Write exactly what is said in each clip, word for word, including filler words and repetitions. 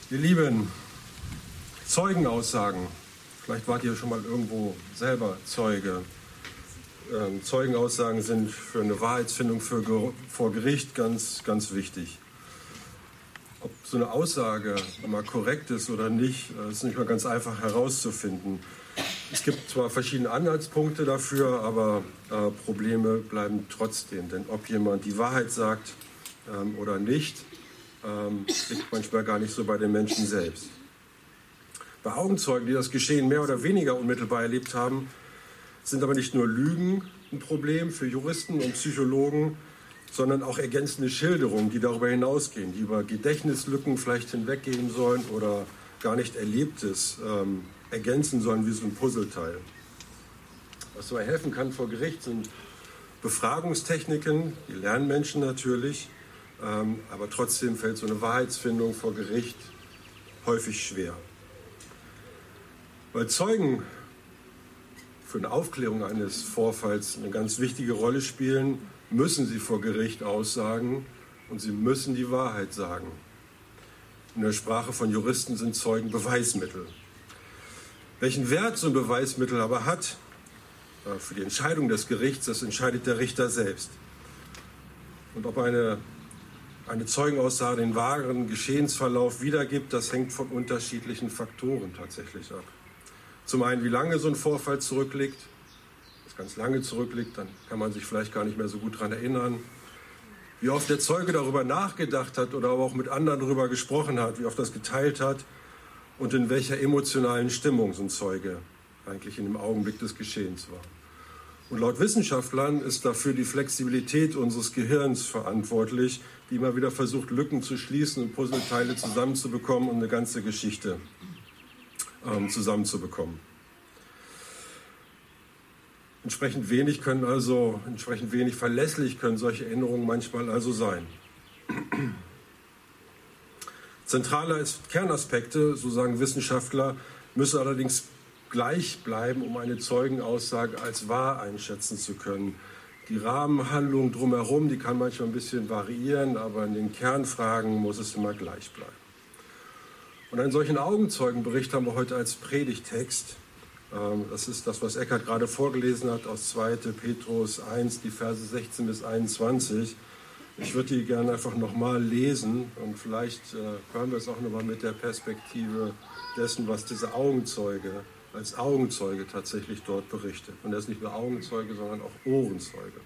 Ihr Lieben, Zeugenaussagen. Vielleicht wart ihr schon mal irgendwo selber Zeuge. Ähm, Zeugenaussagen sind für eine Wahrheitsfindung für, vor Gericht ganz, ganz wichtig. Ob so eine Aussage mal korrekt ist oder nicht, ist nicht mal ganz einfach herauszufinden. Es gibt zwar verschiedene Anhaltspunkte dafür, aber äh, Probleme bleiben trotzdem. Denn ob jemand die Wahrheit sagt ähm, oder nicht, ähm, liegt manchmal gar nicht so bei den Menschen selbst. Bei Augenzeugen, die das Geschehen mehr oder weniger unmittelbar erlebt haben, sind aber nicht nur Lügen ein Problem für Juristen und Psychologen, sondern auch ergänzende Schilderungen, die darüber hinausgehen, die über Gedächtnislücken vielleicht hinweggehen sollen oder gar nicht Erlebtes ähm, ergänzen sollen wie so ein Puzzleteil. Was dabei helfen kann vor Gericht sind Befragungstechniken, die lernen Menschen natürlich, ähm, aber trotzdem fällt so eine Wahrheitsfindung vor Gericht häufig schwer. Weil Zeugen für eine Aufklärung eines Vorfalls eine ganz wichtige Rolle spielen, müssen sie vor Gericht aussagen und sie müssen die Wahrheit sagen. In der Sprache von Juristen sind Zeugen Beweismittel. Welchen Wert so ein Beweismittel aber hat äh, für die Entscheidung des Gerichts, das entscheidet der Richter selbst. Und ob eine, eine Zeugenaussage den wahren Geschehensverlauf wiedergibt, das hängt von unterschiedlichen Faktoren tatsächlich ab. Zum einen, wie lange so ein Vorfall zurückliegt. Wenn es ganz lange zurückliegt, dann kann man sich vielleicht gar nicht mehr so gut daran erinnern. Wie oft der Zeuge darüber nachgedacht hat oder aber auch mit anderen darüber gesprochen hat, wie oft das geteilt hat und in welcher emotionalen Stimmung so ein Zeuge eigentlich in dem Augenblick des Geschehens war. Und laut Wissenschaftlern ist dafür die Flexibilität unseres Gehirns verantwortlich, die immer wieder versucht, Lücken zu schließen und Puzzleteile zusammenzubekommen und eine ganze Geschichte ähm, zusammenzubekommen. Entsprechend wenig können also, entsprechend wenig verlässlich können solche Erinnerungen manchmal also sein. Zentrale Kernaspekte, so sagen Wissenschaftler, müssen allerdings gleich bleiben, um eine Zeugenaussage als wahr einschätzen zu können. Die Rahmenhandlung drumherum, die kann manchmal ein bisschen variieren, aber in den Kernfragen muss es immer gleich bleiben. Und einen solchen Augenzeugenbericht haben wir heute als Predigttext. Das ist das, was Eckhard gerade vorgelesen hat aus zweiter Petrus eins, die Verse sechzehn bis einundzwanzig. Ich würde die gerne einfach nochmal lesen und vielleicht hören wir es auch nochmal mit der Perspektive dessen, was dieser Augenzeuge als Augenzeuge tatsächlich dort berichtet. Und er ist nicht nur Augenzeuge, sondern auch Ohrenzeuge.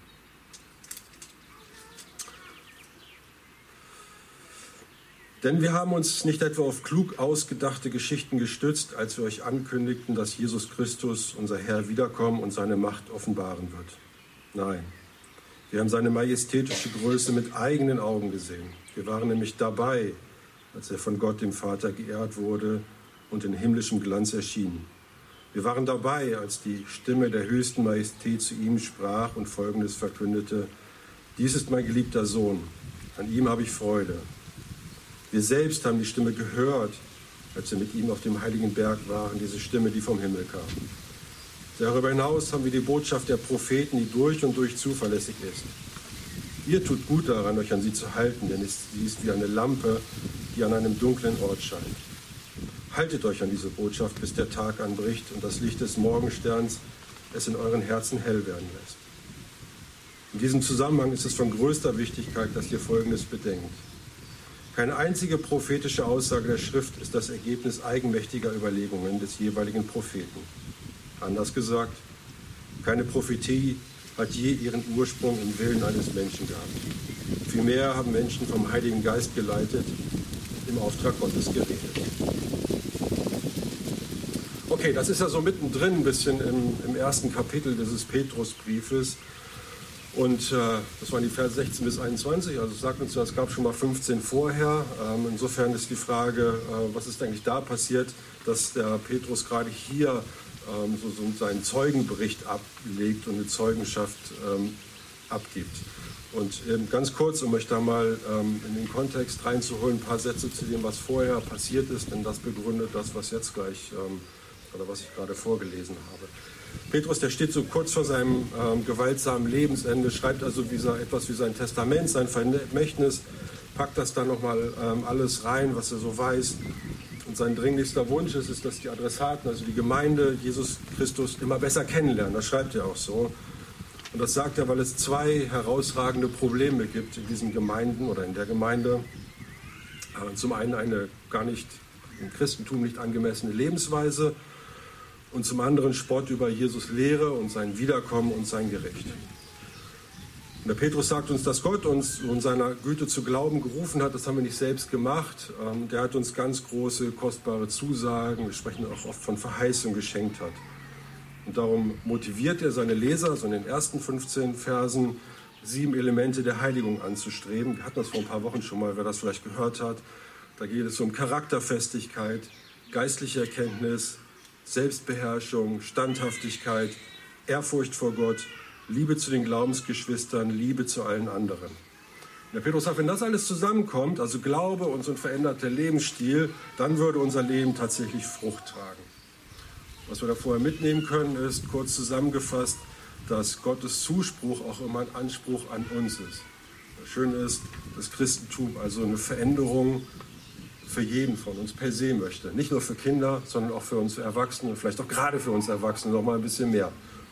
Denn wir haben uns nicht etwa auf klug ausgedachte Geschichten gestützt, als wir euch ankündigten, dass Jesus Christus, unser Herr, wiederkommen und seine Macht offenbaren wird. Nein, wir haben seine majestätische Größe mit eigenen Augen gesehen. Wir waren nämlich dabei, als er von Gott, dem Vater, geehrt wurde und in himmlischem Glanz erschien. Wir waren dabei, als die Stimme der höchsten Majestät zu ihm sprach und Folgendes verkündete: Dies ist mein geliebter Sohn, an ihm habe ich Freude. Wir selbst haben die Stimme gehört, als wir mit ihm auf dem heiligen Berg waren, diese Stimme, die vom Himmel kam. Darüber hinaus haben wir die Botschaft der Propheten, die durch und durch zuverlässig ist. Ihr tut gut daran, euch an sie zu halten, denn sie ist wie eine Lampe, die an einem dunklen Ort scheint. Haltet euch an diese Botschaft, bis der Tag anbricht und das Licht des Morgensterns es in euren Herzen hell werden lässt. In diesem Zusammenhang ist es von größter Wichtigkeit, dass ihr Folgendes bedenkt. Keine einzige prophetische Aussage der Schrift ist das Ergebnis eigenmächtiger Überlegungen des jeweiligen Propheten. Anders gesagt, keine Prophetie hat je ihren Ursprung im Willen eines Menschen gehabt. Vielmehr haben Menschen vom Heiligen Geist geleitet, im Auftrag Gottes geredet. Okay, das ist ja so mittendrin ein bisschen im, im ersten Kapitel dieses Petrusbriefes. Und äh, das waren die Verse sechzehn bis einundzwanzig, also es sagt uns, es gab schon mal fünfzehn vorher. Ähm, insofern ist die Frage, äh, was ist eigentlich da passiert, dass der Petrus gerade hier ähm, so, so seinen Zeugenbericht ablegt und eine Zeugenschaft ähm, abgibt. Und ähm, ganz kurz, um euch da mal ähm, in den Kontext reinzuholen, ein paar Sätze zu dem, was vorher passiert ist, denn das begründet das, was jetzt gleich, ähm, oder was ich gerade vorgelesen habe. Petrus, der steht so kurz vor seinem ähm, gewaltsamen Lebensende, schreibt also wie sein, etwas wie sein Testament, sein Vermächtnis, packt das dann nochmal ähm, alles rein, was er so weiß. Und sein dringlichster Wunsch ist es, dass die Adressaten, also die Gemeinde, Jesus Christus immer besser kennenlernen. Das schreibt er auch so. Und das sagt er, weil es zwei herausragende Probleme gibt in diesen Gemeinden oder in der Gemeinde. Zum einen eine gar nicht im Christentum nicht angemessene Lebensweise und zum anderen Spott über Jesus' Lehre und sein Wiederkommen und sein Gericht. Und der Petrus sagt uns, dass Gott uns in seiner Güte zu glauben gerufen hat. Das haben wir nicht selbst gemacht. Der hat uns ganz große, kostbare Zusagen, wir sprechen auch oft von Verheißung, geschenkt hat. Und darum motiviert er seine Leser, so in den ersten fünfzehn Versen, sieben Elemente der Heiligung anzustreben. Wir hatten das vor ein paar Wochen schon mal, wer das vielleicht gehört hat. Da geht es um Charakterfestigkeit, geistliche Erkenntnis, Selbstbeherrschung, Standhaftigkeit, Ehrfurcht vor Gott, Liebe zu den Glaubensgeschwistern, Liebe zu allen anderen. Der Petrus sagt, wenn das alles zusammenkommt, also Glaube und so ein veränderter Lebensstil, dann würde unser Leben tatsächlich Frucht tragen. Was wir da vorher mitnehmen können, ist kurz zusammengefasst, dass Gottes Zuspruch auch immer ein Anspruch an uns ist. Das Schöne ist, das Christentum also eine Veränderung für jeden von uns per se möchte. Nicht nur für Kinder, sondern auch für uns Erwachsene, vielleicht auch gerade für uns Erwachsene noch mal ein bisschen mehr.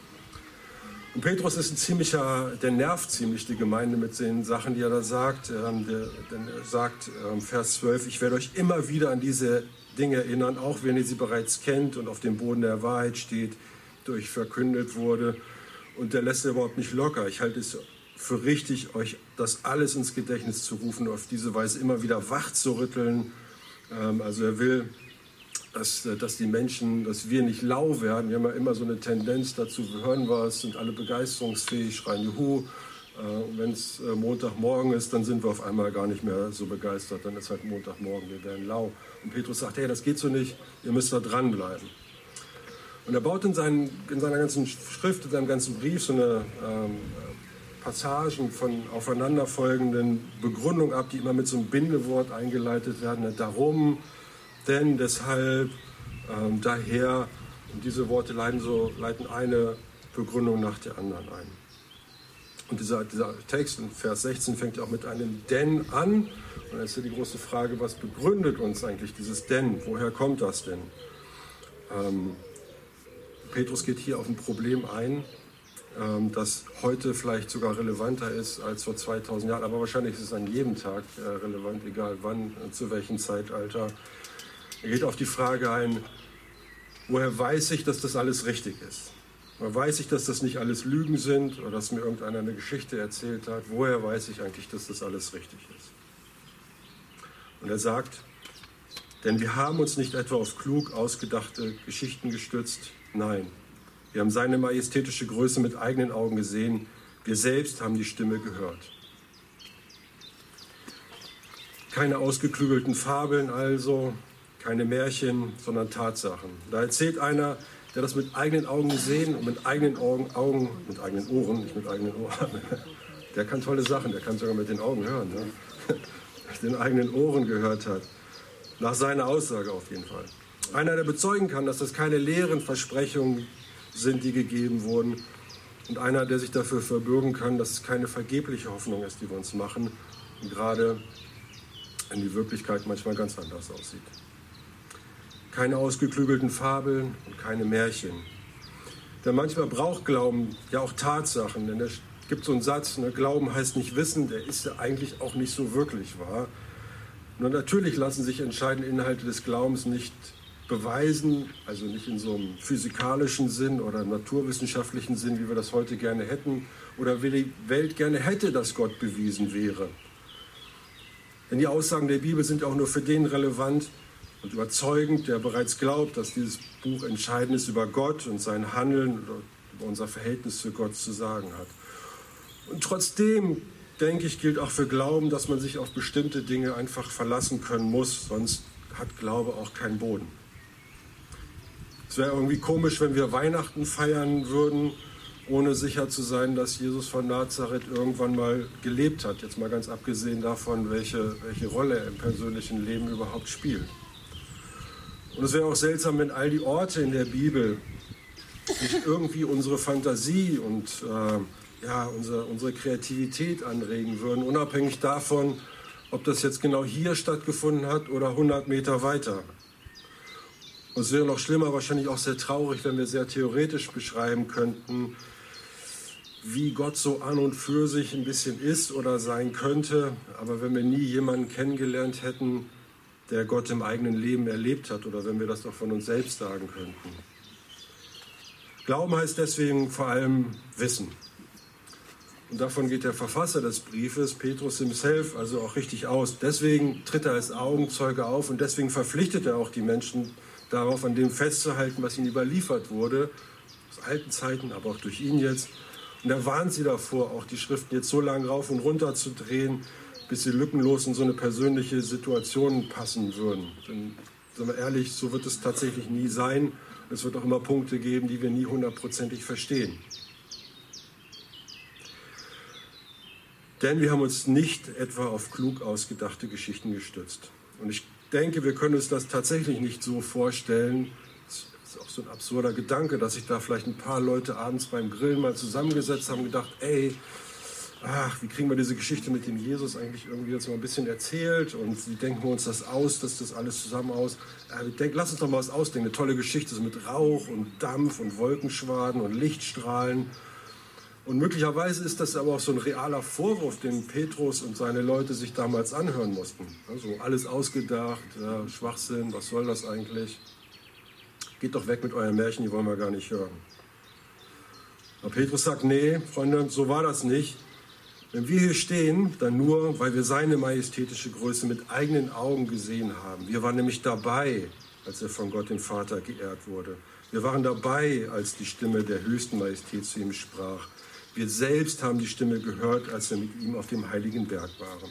Und Petrus ist ein ziemlicher, der nervt ziemlich die Gemeinde mit den Sachen, die er da sagt. Ähm, der, der sagt, ähm, Vers zwölf, ich werde euch immer wieder an diese Dinge erinnern, auch wenn ihr sie bereits kennt und auf dem Boden der Wahrheit steht, die euch verkündet wurde. Und der lässt überhaupt nicht locker. Ich halte es für richtig, euch das alles ins Gedächtnis zu rufen, auf diese Weise immer wieder wach zu rütteln. Ähm, also er will, dass, dass die Menschen, dass wir nicht lau werden. Wir haben ja immer so eine Tendenz dazu, wir hören was, sind alle begeisterungsfähig, schreien Juhu. Äh, und wenn es äh, Montagmorgen ist, dann sind wir auf einmal gar nicht mehr so begeistert. Dann ist halt Montagmorgen, wir werden lau. Und Petrus sagt, hey, das geht so nicht, ihr müsst da dranbleiben. Und er baut in, seinen, in seiner ganzen Schrift, in seinem ganzen Brief so eine ähm, Passagen von aufeinanderfolgenden Begründungen ab, die immer mit so einem Bindewort eingeleitet werden. Darum, denn, deshalb, ähm, daher. Und diese Worte leiten, so, leiten eine Begründung nach der anderen ein. Und dieser, dieser Text in Vers sechzehn fängt auch mit einem Denn an. Und dann ist ja die große Frage, was begründet uns eigentlich dieses Denn? Woher kommt das denn? Ähm, Petrus geht hier auf ein Problem ein, ähm, das heute vielleicht sogar relevanter ist als vor zweitausend Jahren. Aber wahrscheinlich ist es an jedem Tag äh, relevant, egal wann, äh, zu welchem Zeitalter. Er geht auf die Frage ein, woher weiß ich, dass das alles richtig ist? Woher weiß ich, dass das nicht alles Lügen sind oder dass mir irgendeiner eine Geschichte erzählt hat? Woher weiß ich eigentlich, dass das alles richtig ist? Und er sagt, denn wir haben uns nicht etwa auf klug ausgedachte Geschichten gestützt. Nein, wir haben seine majestätische Größe mit eigenen Augen gesehen. Wir selbst haben die Stimme gehört. Keine ausgeklügelten Fabeln also, keine Märchen, sondern Tatsachen. Da erzählt einer, der das mit eigenen Augen gesehen und mit eigenen Augen, Augen, mit eigenen Ohren, nicht mit eigenen Ohren, der kann tolle Sachen, der kann sogar mit den Augen hören, ne? Mit den eigenen Ohren gehört hat. Nach seiner Aussage auf jeden Fall. Einer, der bezeugen kann, dass das keine leeren Versprechungen sind, die gegeben wurden. Und einer, der sich dafür verbürgen kann, dass es keine vergebliche Hoffnung ist, die wir uns machen. Und gerade wenn die Wirklichkeit manchmal ganz anders aussieht. Keine ausgeklügelten Fabeln und keine Märchen. Denn manchmal braucht Glauben ja auch Tatsachen. Denn es gibt so einen Satz, ne, Glauben heißt nicht wissen, der ist ja eigentlich auch nicht so wirklich wahr. Nur natürlich lassen sich entscheidende Inhalte des Glaubens nicht beweisen, also nicht in so einem physikalischen Sinn oder naturwissenschaftlichen Sinn, wie wir das heute gerne hätten, oder wie die Welt gerne hätte, dass Gott bewiesen wäre. Denn die Aussagen der Bibel sind auch nur für den relevant und überzeugend, der bereits glaubt, dass dieses Buch Entscheidendes über Gott und sein Handeln oder über unser Verhältnis zu Gott zu sagen hat. Und trotzdem, denke ich, gilt auch für Glauben, dass man sich auf bestimmte Dinge einfach verlassen können muss, sonst hat Glaube auch keinen Boden. Es wäre irgendwie komisch, wenn wir Weihnachten feiern würden, ohne sicher zu sein, dass Jesus von Nazareth irgendwann mal gelebt hat. Jetzt mal ganz abgesehen davon, welche, welche Rolle er im persönlichen Leben überhaupt spielt. Und es wäre auch seltsam, wenn all die Orte in der Bibel nicht irgendwie unsere Fantasie und äh, ja, unsere, unsere Kreativität anregen würden, unabhängig davon, ob das jetzt genau hier stattgefunden hat oder hundert Meter weiter. Und es wäre noch schlimmer, wahrscheinlich auch sehr traurig, wenn wir sehr theoretisch beschreiben könnten, wie Gott so an und für sich ein bisschen ist oder sein könnte. Aber wenn wir nie jemanden kennengelernt hätten, der Gott im eigenen Leben erlebt hat, oder wenn wir das doch von uns selbst sagen könnten. Glauben heißt deswegen vor allem Wissen. Und davon geht der Verfasser des Briefes, Petrus himself, also auch richtig aus. Deswegen tritt er als Augenzeuge auf und deswegen verpflichtet er auch die Menschen darauf, an dem festzuhalten, was ihnen überliefert wurde, aus alten Zeiten, aber auch durch ihn jetzt. Und er warnt sie davor, auch die Schriften jetzt so lange rauf und runter zu drehen, bis sie lückenlos in so eine persönliche Situation passen würden. Denn, sagen wir ehrlich, so wird es tatsächlich nie sein. Es wird auch immer Punkte geben, die wir nie hundertprozentig verstehen. Denn wir haben uns nicht etwa auf klug ausgedachte Geschichten gestützt. Und ich denke, wir können uns das tatsächlich nicht so vorstellen. Das ist auch so ein absurder Gedanke, dass sich da vielleicht ein paar Leute abends beim Grillen mal zusammengesetzt haben und gedacht, ey, ach, wie kriegen wir diese Geschichte mit dem Jesus eigentlich irgendwie jetzt mal ein bisschen erzählt? Und wie denken wir uns das aus, dass das alles zusammen aus... Ja, denk, lass uns doch mal was ausdenken, eine tolle Geschichte so mit Rauch und Dampf und Wolkenschwaden und Lichtstrahlen. Und möglicherweise ist das aber auch so ein realer Vorwurf, den Petrus und seine Leute sich damals anhören mussten. Also alles ausgedacht, ja, Schwachsinn, was soll das eigentlich? Geht doch weg mit euren Märchen, die wollen wir gar nicht hören. Aber Petrus sagt, nee, Freunde, so war das nicht. Wenn wir hier stehen, dann nur, weil wir seine majestätische Größe mit eigenen Augen gesehen haben. Wir waren nämlich dabei, als er von Gott, dem Vater, geehrt wurde. Wir waren dabei, als die Stimme der höchsten Majestät zu ihm sprach. Wir selbst haben die Stimme gehört, als wir mit ihm auf dem heiligen Berg waren.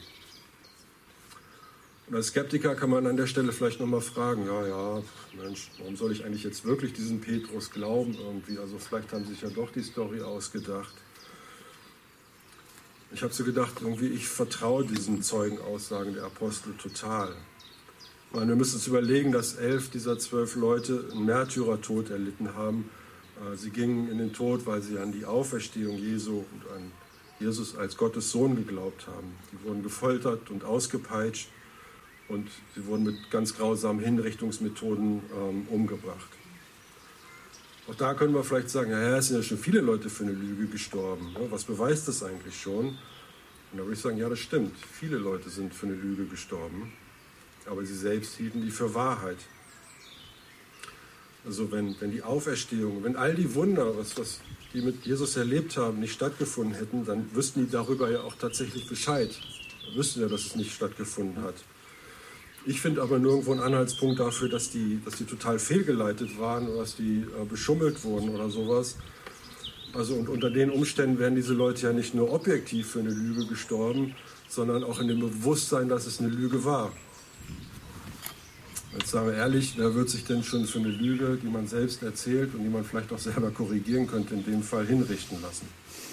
Und als Skeptiker kann man an der Stelle vielleicht nochmal fragen, ja, ja, Mensch, warum soll ich eigentlich jetzt wirklich diesen Petrus glauben irgendwie? Also vielleicht haben sie sich ja doch die Story ausgedacht. Ich habe so gedacht, irgendwie, ich vertraue diesen Zeugenaussagen der Apostel total. Ich meine, wir müssen uns überlegen, dass elf dieser zwölf Leute einen Märtyrertod erlitten haben. Sie gingen in den Tod, weil sie an die Auferstehung Jesu und an Jesus als Gottes Sohn geglaubt haben. Die wurden gefoltert und ausgepeitscht und sie wurden mit ganz grausamen Hinrichtungsmethoden ähm, umgebracht. Auch da können wir vielleicht sagen, ja, es sind ja schon viele Leute für eine Lüge gestorben. Was beweist das eigentlich schon? Und da würde ich sagen, ja, das stimmt. Viele Leute sind für eine Lüge gestorben, aber sie selbst hielten die für Wahrheit. Also wenn, wenn die Auferstehung, wenn all die Wunder, was, was die mit Jesus erlebt haben, nicht stattgefunden hätten, dann wüssten die darüber ja auch tatsächlich Bescheid. Dann wüssten ja, dass es nicht stattgefunden hat. Ich finde aber nirgendwo einen Anhaltspunkt dafür, dass die, dass die total fehlgeleitet waren oder dass die äh, beschummelt wurden oder sowas. Also und unter den Umständen wären diese Leute ja nicht nur objektiv für eine Lüge gestorben, sondern auch in dem Bewusstsein, dass es eine Lüge war. Jetzt sagen wir ehrlich, wer wird sich denn schon für eine Lüge, die man selbst erzählt und die man vielleicht auch selber korrigieren könnte, in dem Fall hinrichten lassen?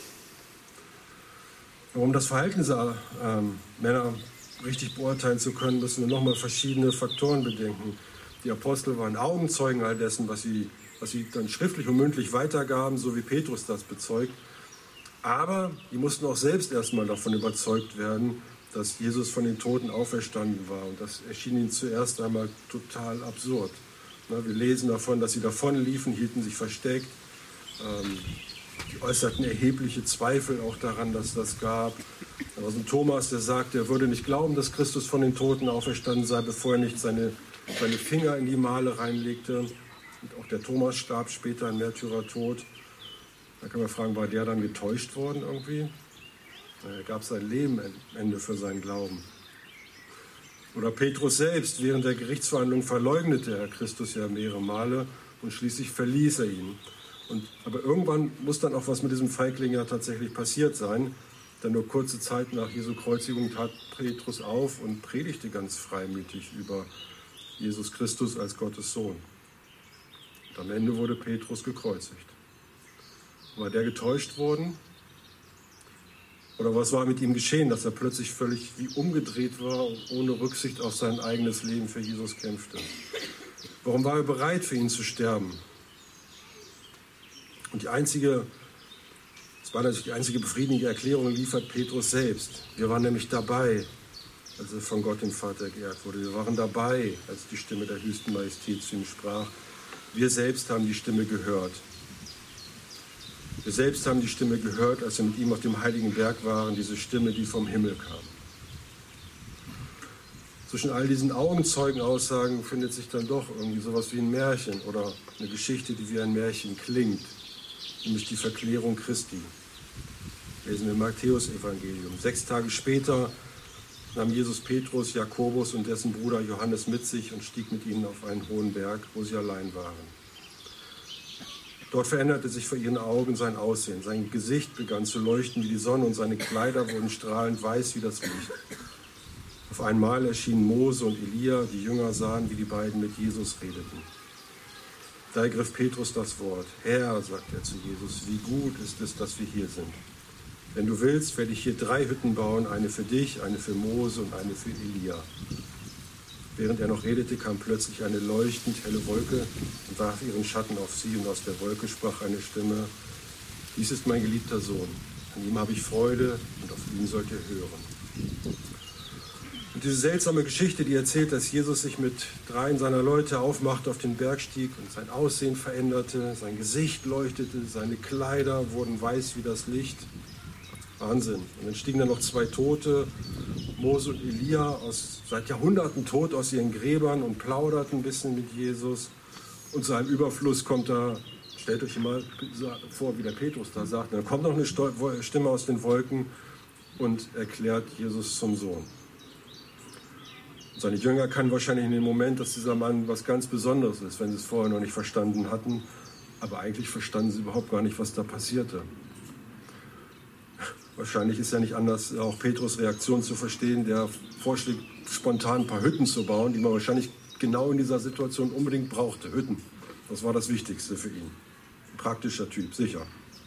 Um das Verhalten dieser ähm, Männer richtig beurteilen zu können, müssen wir nochmal verschiedene Faktoren bedenken. Die Apostel waren Augenzeugen all dessen, was sie, was sie dann schriftlich und mündlich weitergaben, so wie Petrus das bezeugt. Aber die mussten auch selbst erstmal davon überzeugt werden, dass Jesus von den Toten auferstanden war. Und das erschien ihnen zuerst einmal total absurd. Wir lesen davon, dass sie davonliefen, hielten sich versteckt. Die äußerten erhebliche Zweifel auch daran, dass das gab. Da war so ein Thomas, der sagte, er würde nicht glauben, dass Christus von den Toten auferstanden sei, bevor er nicht seine, seine Finger in die Male reinlegte. Und auch der Thomas starb später ein Märtyrertod. Da kann man fragen, war der dann getäuscht worden irgendwie? Er gab sein Leben am Ende für seinen Glauben. Oder Petrus selbst, während der Gerichtsverhandlung verleugnete er Christus ja mehrere Male und schließlich verließ er ihn. Und, aber irgendwann muss dann auch was mit diesem Feigling ja tatsächlich passiert sein, denn nur kurze Zeit nach Jesu Kreuzigung tat Petrus auf und predigte ganz freimütig über Jesus Christus als Gottes Sohn. Und am Ende wurde Petrus gekreuzigt. War der getäuscht worden? Oder was war mit ihm geschehen, dass er plötzlich völlig wie umgedreht war und ohne Rücksicht auf sein eigenes Leben für Jesus kämpfte? Warum war er bereit, für ihn zu sterben? Und die einzige, das war natürlich die einzige befriedigende Erklärung, liefert Petrus selbst. Wir waren nämlich dabei, als er von Gott dem Vater geehrt wurde. Wir waren dabei, als die Stimme der höchsten Majestät zu ihm sprach. Wir selbst haben die Stimme gehört. Wir selbst haben die Stimme gehört, als wir mit ihm auf dem heiligen Berg waren, diese Stimme, die vom Himmel kam. Zwischen all diesen Augenzeugenaussagen findet sich dann doch irgendwie sowas wie ein Märchen oder eine Geschichte, die wie ein Märchen klingt, nämlich die Verklärung Christi. Lesen wir im Matthäus-Evangelium. Sechs Tage später nahm Jesus Petrus, Jakobus und dessen Bruder Johannes mit sich und stieg mit ihnen auf einen hohen Berg, wo sie allein waren. Dort veränderte sich vor ihren Augen sein Aussehen. Sein Gesicht begann zu leuchten wie die Sonne und seine Kleider wurden strahlend weiß wie das Licht. Auf einmal erschienen Mose und Elia, die Jünger sahen, wie die beiden mit Jesus redeten. Da ergriff Petrus das Wort. Herr, sagt er zu Jesus, wie gut ist es, dass wir hier sind. Wenn du willst, werde ich hier drei Hütten bauen, eine für dich, eine für Mose und eine für Elia. Während er noch redete, kam plötzlich eine leuchtend helle Wolke und warf ihren Schatten auf sie, und aus der Wolke sprach eine Stimme, dies ist mein geliebter Sohn, an ihm habe ich Freude und auf ihn sollt ihr hören. Und diese seltsame Geschichte, die erzählt, dass Jesus sich mit dreien seiner Leute aufmachte, auf den Berg stieg und sein Aussehen veränderte, sein Gesicht leuchtete, seine Kleider wurden weiß wie das Licht. Wahnsinn. Und dann stiegen da noch zwei Tote, Mose und Elia, aus, seit Jahrhunderten tot aus ihren Gräbern und plauderten ein bisschen mit Jesus. Und zu einem Überfluss kommt da, stellt euch mal vor, wie der Petrus da sagt, dann kommt noch eine Stimme aus den Wolken und erklärt Jesus zum Sohn. Und seine Jünger kannten wahrscheinlich in dem Moment, dass dieser Mann was ganz Besonderes ist, wenn sie es vorher noch nicht verstanden hatten. Aber eigentlich verstanden sie überhaupt gar nicht, was da passierte. Wahrscheinlich ist ja nicht anders, auch Petrus' Reaktion zu verstehen, der vorschlägt, spontan ein paar Hütten zu bauen, die man wahrscheinlich genau in dieser Situation unbedingt brauchte. Hütten, das war das Wichtigste für ihn. Ein praktischer Typ, sicher.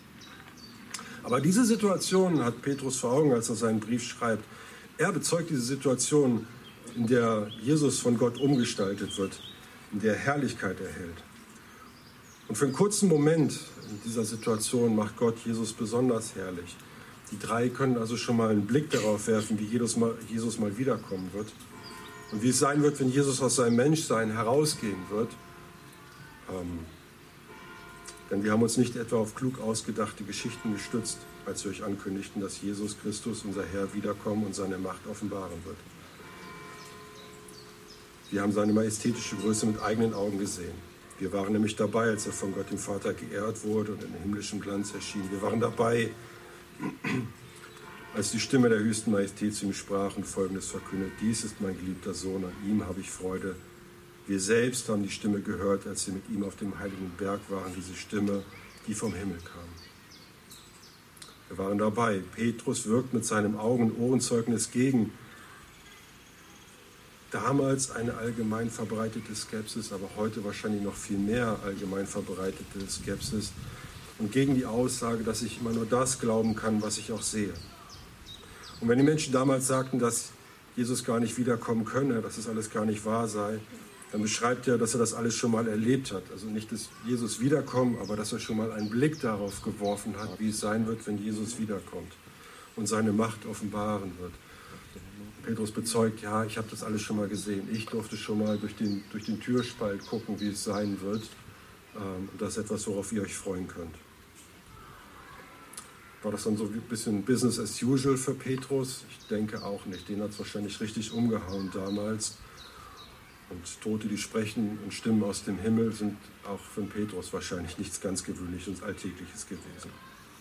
Aber diese Situation hat Petrus vor Augen, als er seinen Brief schreibt. Er bezeugt diese Situation, in der Jesus von Gott umgestaltet wird, in der er Herrlichkeit erhält. Und für einen kurzen Moment in dieser Situation macht Gott Jesus besonders herrlich. Die drei können also schon mal einen Blick darauf werfen, wie Jesus mal, Jesus mal wiederkommen wird. Und wie es sein wird, wenn Jesus aus seinem Menschsein herausgehen wird. Ähm, denn wir haben uns nicht etwa auf klug ausgedachte Geschichten gestützt, als wir euch ankündigten, dass Jesus Christus, unser Herr, wiederkommen und seine Macht offenbaren wird. Wir haben seine majestätische Größe mit eigenen Augen gesehen. Wir waren nämlich dabei, als er von Gott dem Vater geehrt wurde und in himmlischem Glanz erschien. Wir waren dabei, als die Stimme der höchsten Majestät zu ihm sprach und Folgendes verkündet: Dies ist mein geliebter Sohn, an ihm habe ich Freude. Wir selbst haben die Stimme gehört, als wir mit ihm auf dem heiligen Berg waren, diese Stimme, die vom Himmel kam. Wir waren dabei. Petrus wirkt mit seinem Augen- und Ohrenzeugnis gegen damals eine allgemein verbreitete Skepsis, aber heute wahrscheinlich noch viel mehr allgemein verbreitete Skepsis und gegen die Aussage, dass ich immer nur das glauben kann, was ich auch sehe. Und wenn die Menschen damals sagten, dass Jesus gar nicht wiederkommen könne, dass es alles gar nicht wahr sei, dann beschreibt er, dass er das alles schon mal erlebt hat. Also nicht, dass Jesus wiederkommt, aber dass er schon mal einen Blick darauf geworfen hat, wie es sein wird, wenn Jesus wiederkommt und seine Macht offenbaren wird. Petrus bezeugt, ja, ich habe das alles schon mal gesehen. Ich durfte schon mal durch den, durch den Türspalt gucken, wie es sein wird. Ähm, und das ist etwas, worauf ihr euch freuen könnt. War das dann so ein bisschen Business as usual für Petrus? Ich denke auch nicht. Den hat es wahrscheinlich richtig umgehauen damals. Und Tote, die sprechen und Stimmen aus dem Himmel, sind auch für Petrus wahrscheinlich nichts ganz Gewöhnliches und Alltägliches gewesen.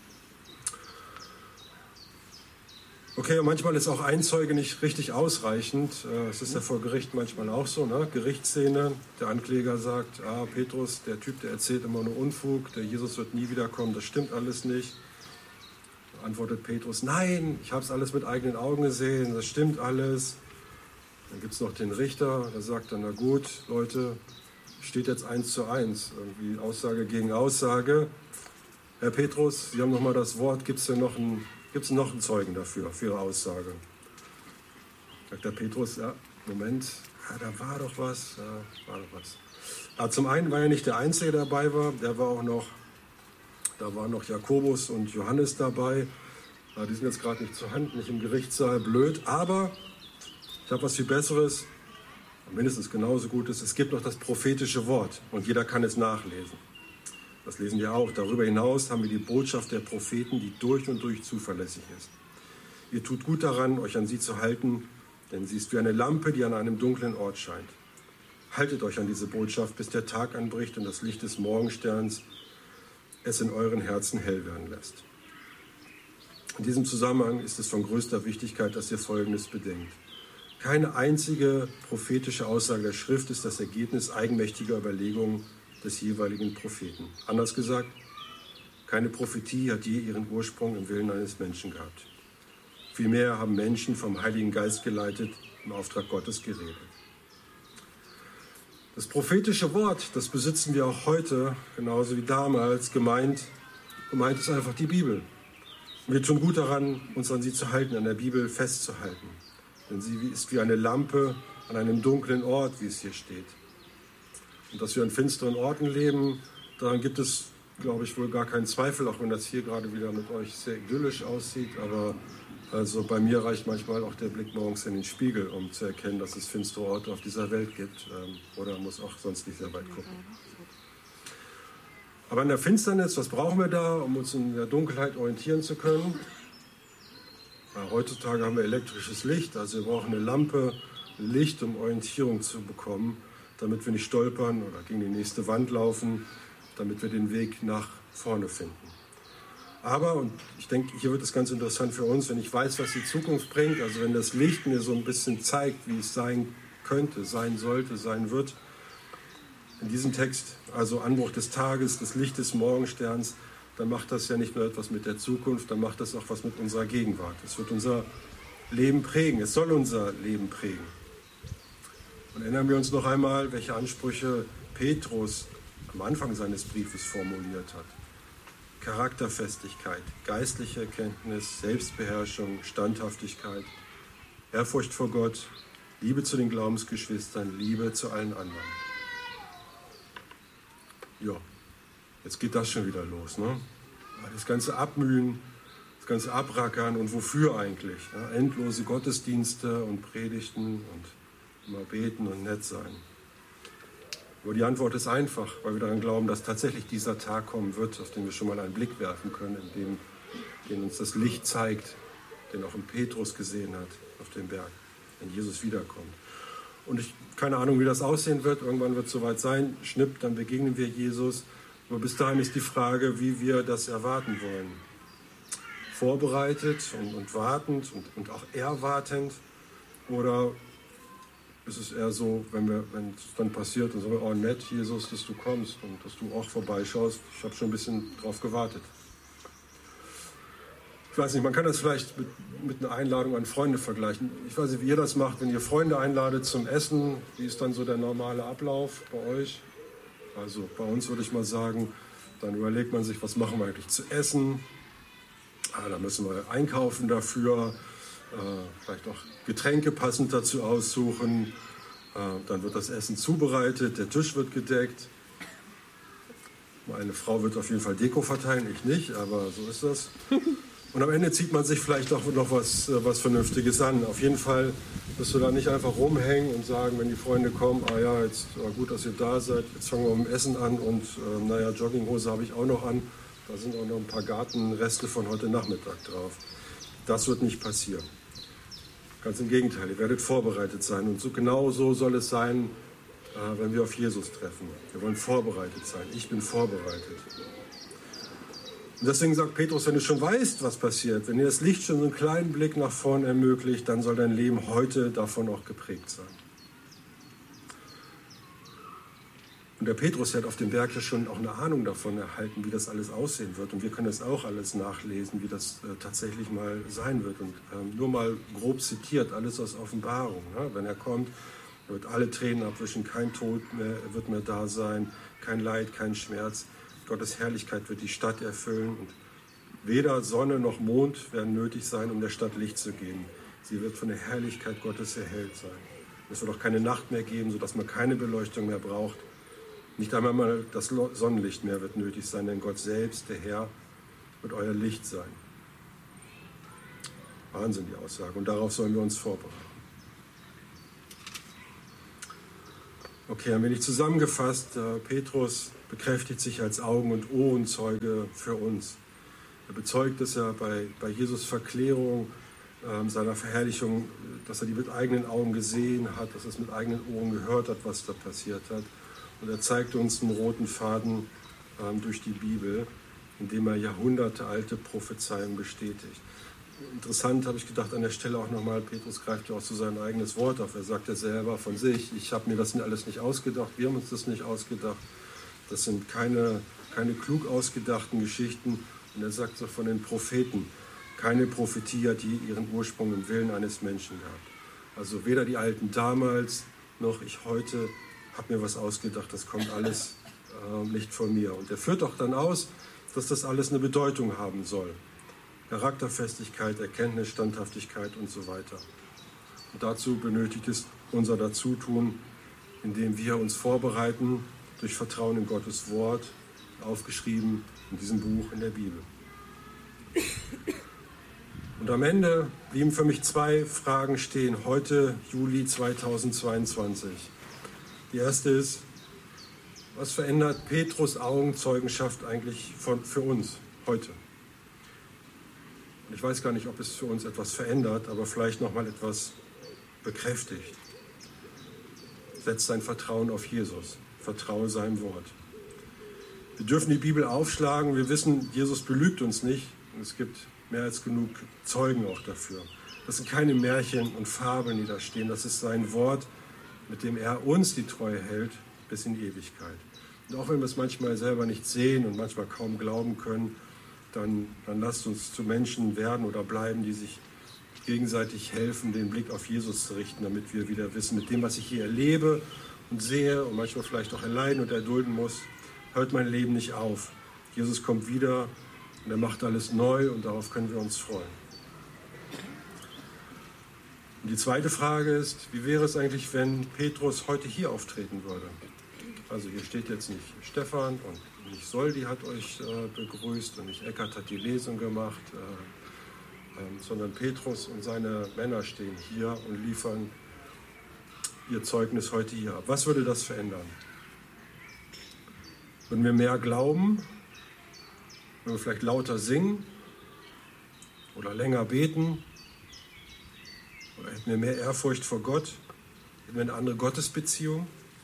Okay, und manchmal ist auch ein Zeuge nicht richtig ausreichend. Es ist ja vor Gericht manchmal auch so, ne? Gerichtsszene. Der Ankläger sagt, ah, Petrus, der Typ, der erzählt immer nur Unfug, der Jesus wird nie wiederkommen, das stimmt alles nicht. Da antwortet Petrus, nein, ich habe es alles mit eigenen Augen gesehen, das stimmt alles. Dann gibt es noch den Richter, der sagt dann, na gut, Leute, steht jetzt eins zu eins, irgendwie Aussage gegen Aussage. Herr Petrus, Sie haben noch mal das Wort, gibt es denn noch einen Gibt es noch einen Zeugen dafür, für Ihre Aussage? Sagt der Petrus, ja, Moment, ja, da war doch was, ja, war doch was. Aber zum einen war er nicht der Einzige, der dabei war, der war auch noch, da waren noch Jakobus und Johannes dabei. Ja, die sind jetzt gerade nicht zur Hand, nicht im Gerichtssaal, blöd, aber Ich habe was viel Besseres, mindestens genauso Gutes. Es gibt noch das prophetische Wort und jeder kann es nachlesen. Das lesen wir auch. Darüber hinaus haben wir die Botschaft der Propheten, die durch und durch zuverlässig ist. Ihr tut gut daran, euch an sie zu halten, denn sie ist wie eine Lampe, die an einem dunklen Ort scheint. Haltet euch an diese Botschaft, bis der Tag anbricht und das Licht des Morgensterns es in euren Herzen hell werden lässt. In diesem Zusammenhang ist es von größter Wichtigkeit, dass ihr Folgendes bedenkt. Keine einzige prophetische Aussage der Schrift ist das Ergebnis eigenmächtiger Überlegungen des jeweiligen Propheten. Anders gesagt, keine Prophetie hat je ihren Ursprung im Willen eines Menschen gehabt. Vielmehr haben Menschen vom Heiligen Geist geleitet, im Auftrag Gottes geredet. Das prophetische Wort, das besitzen wir auch heute, genauso wie damals. Gemeint, gemeint ist einfach die Bibel. Und wir tun gut daran, uns an sie zu halten, an der Bibel festzuhalten. Denn sie ist wie eine Lampe an einem dunklen Ort, wie es hier steht. Und dass wir an finsteren Orten leben, daran gibt es, glaube ich, wohl gar keinen Zweifel, auch wenn das hier gerade wieder mit euch sehr idyllisch aussieht. Aber also bei mir reicht manchmal auch der Blick morgens in den Spiegel, um zu erkennen, dass es finstere Orte auf dieser Welt gibt. Oder muss auch sonst nicht sehr weit gucken. Aber in der Finsternis, was brauchen wir da, um uns in der Dunkelheit orientieren zu können? Ja, heutzutage haben wir elektrisches Licht, also wir brauchen eine Lampe, Licht, um Orientierung zu bekommen, damit wir nicht stolpern oder gegen die nächste Wand laufen, damit wir den Weg nach vorne finden. Aber, und ich denke, hier wird es ganz interessant für uns, wenn ich weiß, was die Zukunft bringt, also wenn das Licht mir so ein bisschen zeigt, wie es sein könnte, sein sollte, sein wird, in diesem Text, also Anbruch des Tages, das Licht des Morgensterns, dann macht das ja nicht nur etwas mit der Zukunft, dann macht das auch was mit unserer Gegenwart. Es wird unser Leben prägen, es soll unser Leben prägen. Und erinnern wir uns noch einmal, welche Ansprüche Petrus am Anfang seines Briefes formuliert hat. Charakterfestigkeit, geistliche Erkenntnis, Selbstbeherrschung, Standhaftigkeit, Ehrfurcht vor Gott, Liebe zu den Glaubensgeschwistern, Liebe zu allen anderen. Ja, jetzt geht das schon wieder los, ne? Das ganze Abmühen, das ganze Abrackern und wofür eigentlich? Ja, endlose Gottesdienste und Predigten und immer beten und nett sein. Aber die Antwort ist einfach, weil wir daran glauben, dass tatsächlich dieser Tag kommen wird, auf den wir schon mal einen Blick werfen können, in dem, den uns das Licht zeigt, den auch in Petrus gesehen hat auf dem Berg, wenn Jesus wiederkommt. Und ich keine Ahnung, wie das aussehen wird. Irgendwann wird es soweit sein. Schnipp, dann begegnen wir Jesus. Aber bis dahin ist die Frage, wie wir das erwarten wollen. Vorbereitet und, und wartend und, und auch erwartend. Oder ist es eher so, wenn wir, wenn es dann passiert, dann sagen wir, oh nett, Jesus, dass du kommst und dass du auch vorbeischaust. Ich habe schon ein bisschen drauf gewartet. Ich weiß nicht, man kann das vielleicht mit, mit einer Einladung an Freunde vergleichen. Ich weiß nicht, wie ihr das macht, wenn ihr Freunde einladet zum Essen. Wie ist dann so der normale Ablauf bei euch? Also bei uns würde ich mal sagen, dann überlegt man sich, was machen wir eigentlich zu essen? Ah, da müssen wir einkaufen dafür, äh, vielleicht auch Getränke passend dazu aussuchen. Äh, dann wird das Essen zubereitet, der Tisch wird gedeckt. Meine Frau wird auf jeden Fall Deko verteilen, ich nicht, aber so ist das. Und am Ende zieht man sich vielleicht auch noch was, was Vernünftiges an. Auf jeden Fall wirst du da nicht einfach rumhängen und sagen, wenn die Freunde kommen, ah ja, jetzt ah gut, dass ihr da seid, jetzt fangen wir mit dem Essen an und äh, naja, Jogginghose habe ich auch noch an. Da sind auch noch ein paar Gartenreste von heute Nachmittag drauf. Das wird nicht passieren. Ganz im Gegenteil, ihr werdet vorbereitet sein. Und so, genau so soll es sein, äh, wenn wir auf Jesus treffen. Wir wollen vorbereitet sein. Ich bin vorbereitet. Und deswegen sagt Petrus, wenn du schon weißt, was passiert, wenn dir das Licht schon so einen kleinen Blick nach vorn ermöglicht, dann soll dein Leben heute davon auch geprägt sein. Und der Petrus hat auf dem Berg ja schon auch eine Ahnung davon erhalten, wie das alles aussehen wird. Und wir können das auch alles nachlesen, wie das äh, tatsächlich mal sein wird. Und ähm, nur mal grob zitiert, alles aus Offenbarung. Ne? Wenn er kommt, er wird alle Tränen abwischen, kein Tod mehr wird mehr da sein, kein Leid, kein Schmerz. Gottes Herrlichkeit wird die Stadt erfüllen und weder Sonne noch Mond werden nötig sein, um der Stadt Licht zu geben. Sie wird von der Herrlichkeit Gottes erhellt sein. Es wird auch keine Nacht mehr geben, sodass man keine Beleuchtung mehr braucht. Nicht einmal mal das Sonnenlicht mehr wird nötig sein, denn Gott selbst, der Herr, wird euer Licht sein. Wahnsinn, die Aussage. Und darauf sollen wir uns vorbereiten. Okay, ein wenig zusammengefasst, äh, Petrus bekräftigt sich als Augen- und Ohrenzeuge für uns. Er bezeugt, dass er bei, bei Jesus Verklärung äh, seiner Verherrlichung, dass er die mit eigenen Augen gesehen hat, dass er es mit eigenen Ohren gehört hat, was da passiert hat. Und er zeigt uns einen roten Faden äh, durch die Bibel, indem er jahrhundertealte Prophezeiungen bestätigt. Interessant, habe ich gedacht, an der Stelle auch nochmal, Petrus greift ja auch zu sein eigenes Wort auf. Er sagt ja selber von sich, ich habe mir das alles nicht ausgedacht, wir haben uns das nicht ausgedacht. Das sind keine, keine klug ausgedachten Geschichten. Und er sagt so von den Propheten, keine Prophetie hat je ihren Ursprung im Willen eines Menschen gehabt. Also weder die Alten damals, noch ich heute habe mir was ausgedacht, das kommt alles äh, nicht von mir. Und er führt auch dann aus, dass das alles eine Bedeutung haben soll. Charakterfestigkeit, Erkenntnis, Standhaftigkeit und so weiter. Und dazu benötigt es unser Dazutun, indem wir uns vorbereiten durch Vertrauen in Gottes Wort, aufgeschrieben in diesem Buch in der Bibel. Und am Ende blieben für mich zwei Fragen stehen, heute Juli zweitausendzweiundzwanzig. Die erste ist, was verändert Petrus Augenzeugenschaft eigentlich von, für uns heute? Ich weiß gar nicht, ob es für uns etwas verändert, aber vielleicht nochmal etwas bekräftigt. Setz dein Vertrauen auf Jesus. Vertraue seinem Wort. Wir dürfen die Bibel aufschlagen. Wir wissen, Jesus belügt uns nicht. Und es gibt mehr als genug Zeugen auch dafür. Das sind keine Märchen und Fabeln, die da stehen. Das ist sein Wort, mit dem er uns die Treue hält bis in Ewigkeit. Und auch wenn wir es manchmal selber nicht sehen und manchmal kaum glauben können, Dann, dann lasst uns zu Menschen werden oder bleiben, die sich gegenseitig helfen, den Blick auf Jesus zu richten, damit wir wieder wissen, mit dem, was ich hier erlebe und sehe und manchmal vielleicht auch erleiden und erdulden muss, hört mein Leben nicht auf. Jesus kommt wieder und er macht alles neu und darauf können wir uns freuen. Und die zweite Frage ist, wie wäre es eigentlich, wenn Petrus heute hier auftreten würde? Also hier steht jetzt nicht Stefan und nicht Soldi hat euch äh, begrüßt und nicht Eckart hat die Lesung gemacht, äh, äh, sondern Petrus und seine Männer stehen hier und liefern ihr Zeugnis heute hier ab. Was würde das verändern? Würden wir mehr glauben? Würden wir vielleicht lauter singen? Oder länger beten? Oder hätten wir mehr Ehrfurcht vor Gott? Hätten wir eine andere Gottesbeziehung?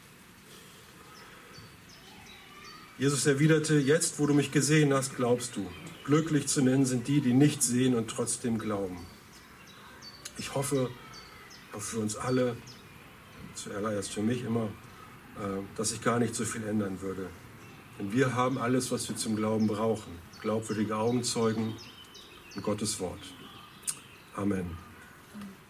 Jesus erwiderte, jetzt, wo du mich gesehen hast, glaubst du. Glücklich zu nennen sind die, die nicht sehen und trotzdem glauben. Ich hoffe, auch für uns alle, zuallererst für mich immer, dass sich gar nicht so viel ändern würde. Denn wir haben alles, was wir zum Glauben brauchen. Glaubwürdige Augenzeugen und Gottes Wort. Amen.